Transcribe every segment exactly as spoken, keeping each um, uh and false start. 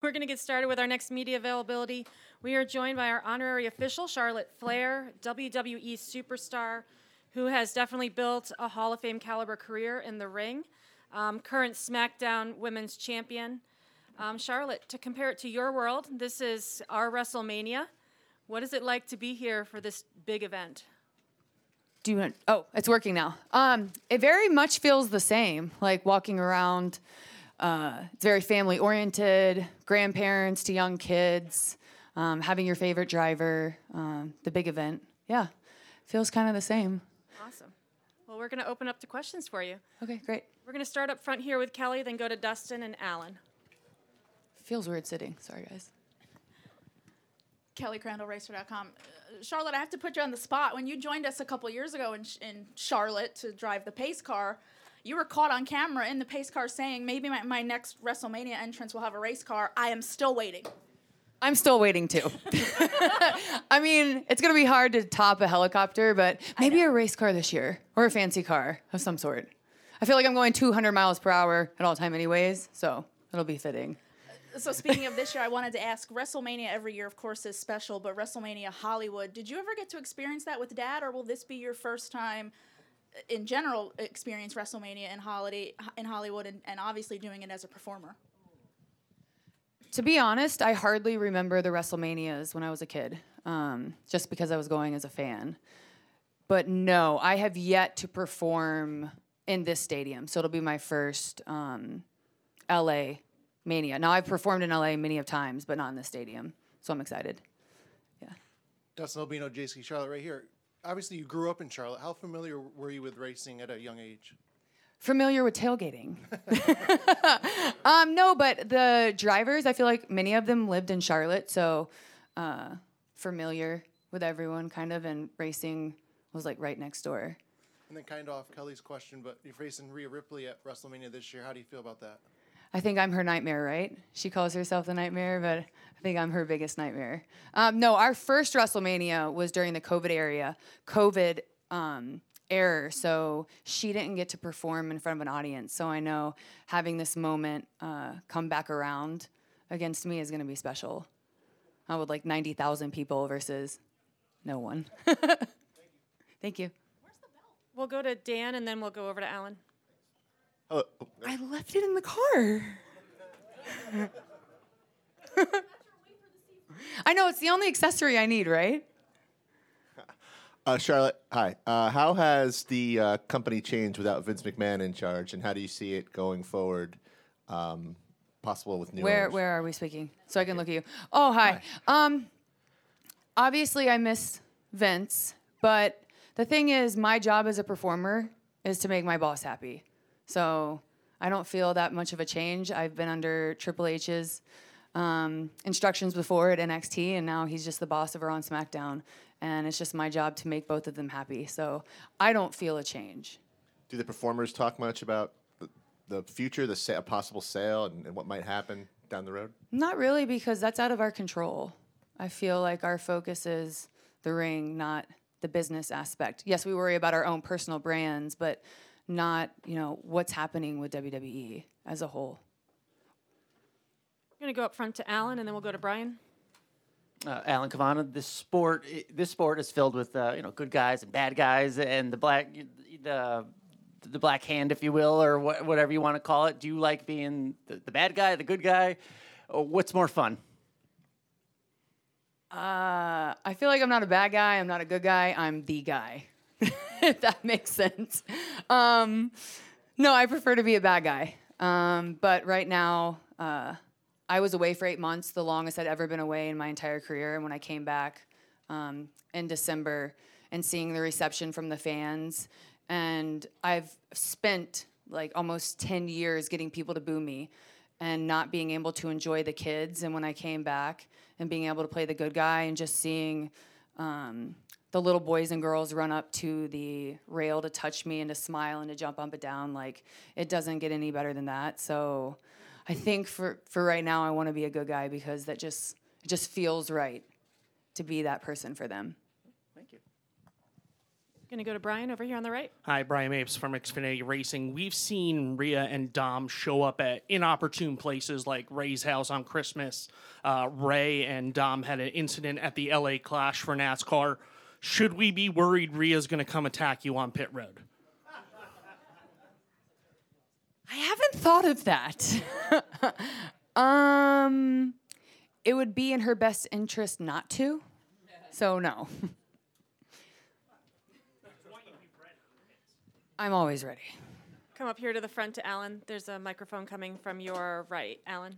we're going to get started with our next media availability. We are joined by our honorary official, Charlotte Flair, W W E superstar, who has definitely built a Hall of Fame caliber career in the ring. Um, current SmackDown Women's Champion. Um, Charlotte, to compare it to your world, this is our WrestleMania. What is it like to be here for this big event? Do you want, oh, it's working now. Um, it very much feels the same, like walking around. Uh, it's very family oriented, grandparents to young kids, um, having your favorite driver, um, the big event. Yeah, feels kind of the same. Awesome. Well, we're going to open up to questions for you. Okay, great. We're going to start up front here with Kelly, then go to Dustin and Alan. Feels weird sitting. Sorry, guys. Kelly Crandall Racer dot com. Uh, Charlotte, I have to put you on the spot. When you joined us a couple years ago in, in Charlotte to drive the pace car, you were caught on camera in the pace car saying, maybe my, my next WrestleMania entrance will have a race car. I am still waiting. I'm still waiting, too. I mean, it's going to be hard to top a helicopter, but maybe a race car this year or a fancy car of some sort. I feel like I'm going two hundred miles per hour at all time anyways, so it'll be fitting. So speaking of this year, I wanted to ask, WrestleMania every year, of course, is special, but WrestleMania Hollywood, did you ever get to experience that with Dad, or will this be your first time in general experience WrestleMania in, holiday, in Hollywood and, and obviously doing it as a performer? To be honest, I hardly remember the WrestleManias when I was a kid, um, just because I was going as a fan. But no, I have yet to perform in this stadium, so it'll be my first um, L A Mania. Now, I've performed in L A many of times, but not in this stadium, so I'm excited. Yeah. Dustin Albino, J C Charlotte right here. Obviously, you grew up in Charlotte. How familiar were you with racing at a young age? Familiar with tailgating. um, no, but the drivers, I feel like many of them lived in Charlotte, so uh, familiar with everyone kind of, and racing was like right next door. And then kind of off Kelly's question, but you're facing Rhea Ripley at WrestleMania this year. How do you feel about that? I think I'm her nightmare, right? She calls herself the nightmare, but I think I'm her biggest nightmare. Um, no, our first WrestleMania was during the COVID area, COVID um, era, so she didn't get to perform in front of an audience. So I know having this moment uh, come back around against me is going to be special. I would like ninety thousand people versus no one. Thank you. Where's the belt? We'll go to Dan, and then we'll go over to Alan. Oh, I left it in the car. I know, it's the only accessory I need, right? Uh, Charlotte, hi. Uh, how has the uh, company changed without Vince McMahon in charge, and how do you see it going forward, um, possible with new Where owners? Where are we speaking? So I can look at you. Oh, hi. hi. Um, obviously, I miss Vince, but the thing is, my job as a performer is to make my boss happy. So I don't feel that much of a change. I've been under Triple H's um, instructions before at N X T, and now he's just the boss of Raw and SmackDown. And it's just my job to make both of them happy. So I don't feel a change. Do the performers talk much about the, the future, the sa- possible sale, and, and what might happen down the road? Not really, because that's out of our control. I feel like our focus is the ring, not the business aspect. Yes, we worry about our own personal brands, but not, you know, what's happening with W W E as a whole. We're going to go up front to Alan, and then we'll go to Brian. Uh, Alan Cavana, this sport, this sport is filled with uh, you know, good guys and bad guys, and the black, the the black hand, if you will, or wh- whatever you want to call it. Do you like being the, the bad guy, the good guy? Or what's more fun? Uh, I feel like I'm not a bad guy. I'm not a good guy. I'm the guy, if that makes sense. Um, no, I prefer to be a bad guy. Um, but right now, uh, I was away for eight months, the longest I'd ever been away in my entire career. And when I came back um, in December and seeing the reception from the fans, and I've spent like almost ten years getting people to boo me and not being able to enjoy the kids. And when I came back and being able to play the good guy and just seeing um, the little boys and girls run up to the rail to touch me and to smile and to jump up and down, like, it doesn't get any better than that. So I think for, for right now, I want to be a good guy because that just, it just feels right to be that person for them. Thank you. Going to go to Brian over here on the right. Hi, Brian Mapes from Xfinity Racing. We've seen Rhea and Dom show up at inopportune places like Ray's house on Christmas. Uh, Ray and Dom had an incident at the L A Clash for NASCAR. Should we be worried Rhea's going to come attack you on pit road? I haven't thought of that. um, it would be in her best interest not to. So no. I'm always ready. Come up here to the front to Alan. There's a microphone coming from your right. Alan.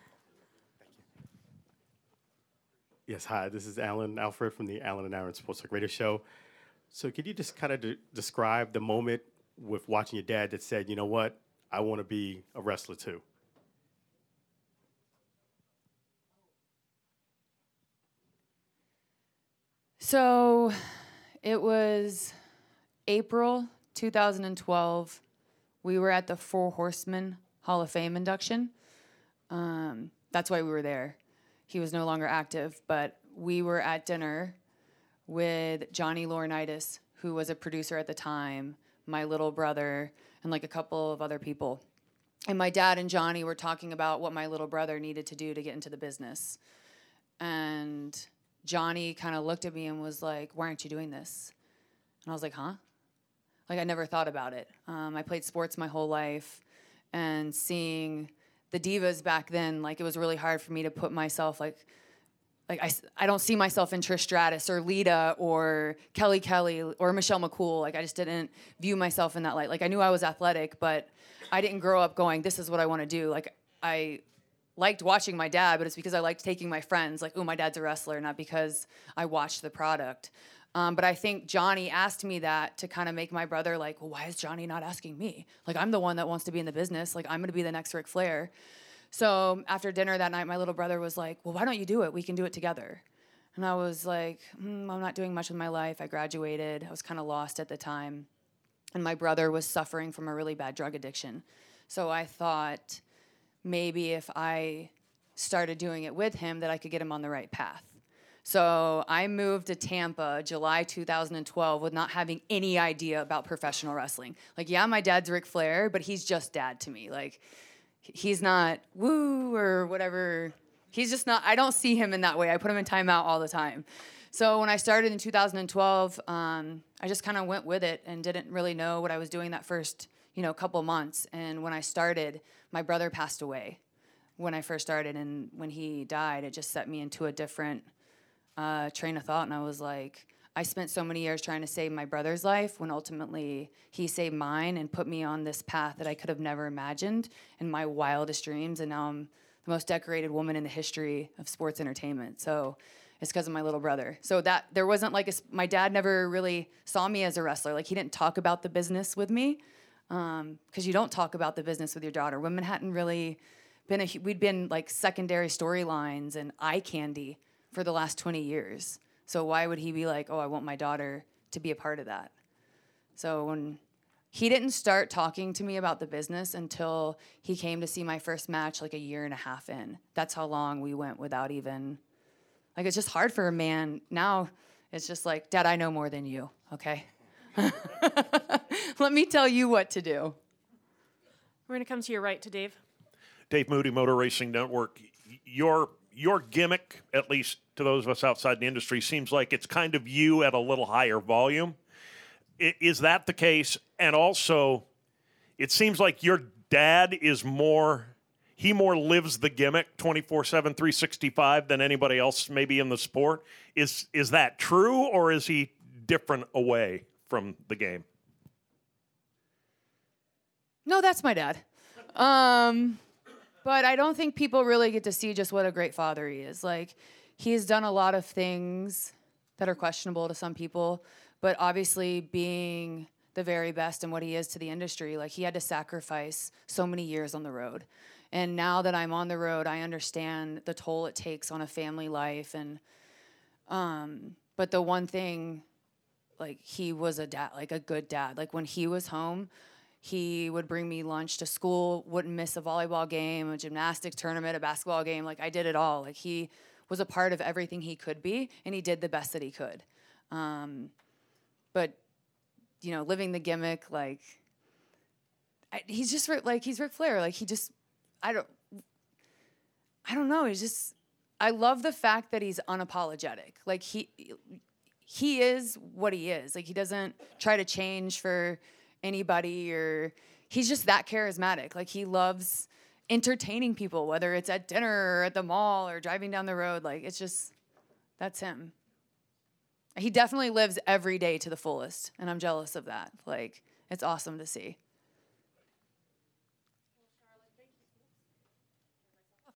Yes, hi, this is Alan Alfred from the Alan and Aaron Sports Talk Radio Show. So could you just kind of de- describe the moment with watching your dad that said, you know what, I want to be a wrestler too? So it was April two thousand twelve. We were at the Four Horsemen Hall of Fame induction. Um, that's why we were there. He was no longer active, but we were at dinner with Johnny Laurinaitis, who was a producer at the time, my little brother, and like a couple of other people. And my dad and Johnny were talking about what my little brother needed to do to get into the business. And Johnny kind of looked at me and was like, why aren't you doing this? And I was like, huh? Like, I never thought about it. Um, I played sports my whole life, and seeing the divas back then, like, it was really hard for me to put myself, like, like I, I don't see myself in Trish Stratus or Lita or Kelly Kelly or Michelle McCool. Like, I just didn't view myself in that light. Like, I knew I was athletic, but I didn't grow up going, this is what I want to do. Like, I liked watching my dad, but it's because I liked taking my friends, like, oh, my dad's a wrestler, not because I watched the product. Um, but I think Johnny asked me that to kind of make my brother like, well, why is Johnny not asking me? Like, I'm the one that wants to be in the business. Like, I'm going to be the next Ric Flair. So after dinner that night, my little brother was like, well, why don't you do it? We can do it together. And I was like, mm, I'm not doing much with my life. I graduated. I was kind of lost at the time. And my brother was suffering from a really bad drug addiction. So I thought maybe if I started doing it with him that I could get him on the right path. So I moved to Tampa July two thousand twelve with not having any idea about professional wrestling. Like, yeah, my dad's Ric Flair, but he's just dad to me. Like, he's not woo or whatever. He's just not, I don't see him in that way. I put him in timeout all the time. So when I started in two thousand twelve, um, I just kind of went with it and didn't really know what I was doing that first, you know, couple months. And when I started, my brother passed away when I first started. And when he died, it just set me into a different Uh, train of thought, and I was like, I spent so many years trying to save my brother's life when ultimately he saved mine and put me on this path that I could have never imagined in my wildest dreams, and now I'm the most decorated woman in the history of sports entertainment. So it's because of my little brother. So that there wasn't like a, my dad never really saw me as a wrestler. Like, he didn't talk about the business with me, because um, you don't talk about the business with your daughter. Women hadn't really been a, we'd been like secondary storylines and eye candy for the last twenty years. So why would he be like, oh, I want my daughter to be a part of that? So when he didn't start talking to me about the business until he came to see my first match like a year and a half in. That's how long we went without even, like, it's just hard for a man. Now it's just like, Dad, I know more than you, okay? Let me tell you what to do. We're going to come to your right to Dave. Dave Moody, Motor Racing Network. Your your gimmick, at least to those of us outside the industry, seems like it's kind of you at a little higher volume. I, is that the case? And also, it seems like your dad is more, he more lives the gimmick twenty-four seven, three sixty-five than anybody else maybe in the sport. Is is that true, or is he different away from the game? No, that's my dad. Um... But I don't think people really get to see just what a great father he is. Like, he's done a lot of things that are questionable to some people, but obviously being the very best in what he is to the industry, like, he had to sacrifice so many years on the road. And now that I'm on the road, I understand the toll it takes on a family life. And um, but the one thing, like, he was a dad, like a good dad. Like, when he was home, he would bring me lunch to school, wouldn't miss a volleyball game, a gymnastics tournament, a basketball game. Like, I did it all. Like, he was a part of everything he could be, and he did the best that he could. Um, but you know, living the gimmick. Like, I, he's just Ric- like he's Ric Flair. Like he just, I don't, I don't know. He's just. I love the fact that he's unapologetic. Like he, he is what he is. Like he doesn't try to change for anybody, or he's just that charismatic. Like he loves entertaining people, whether it's at dinner or at the mall or driving down the road. Like it's just, that's him. He definitely lives every day to the fullest, and I'm jealous of that. Like it's awesome to see.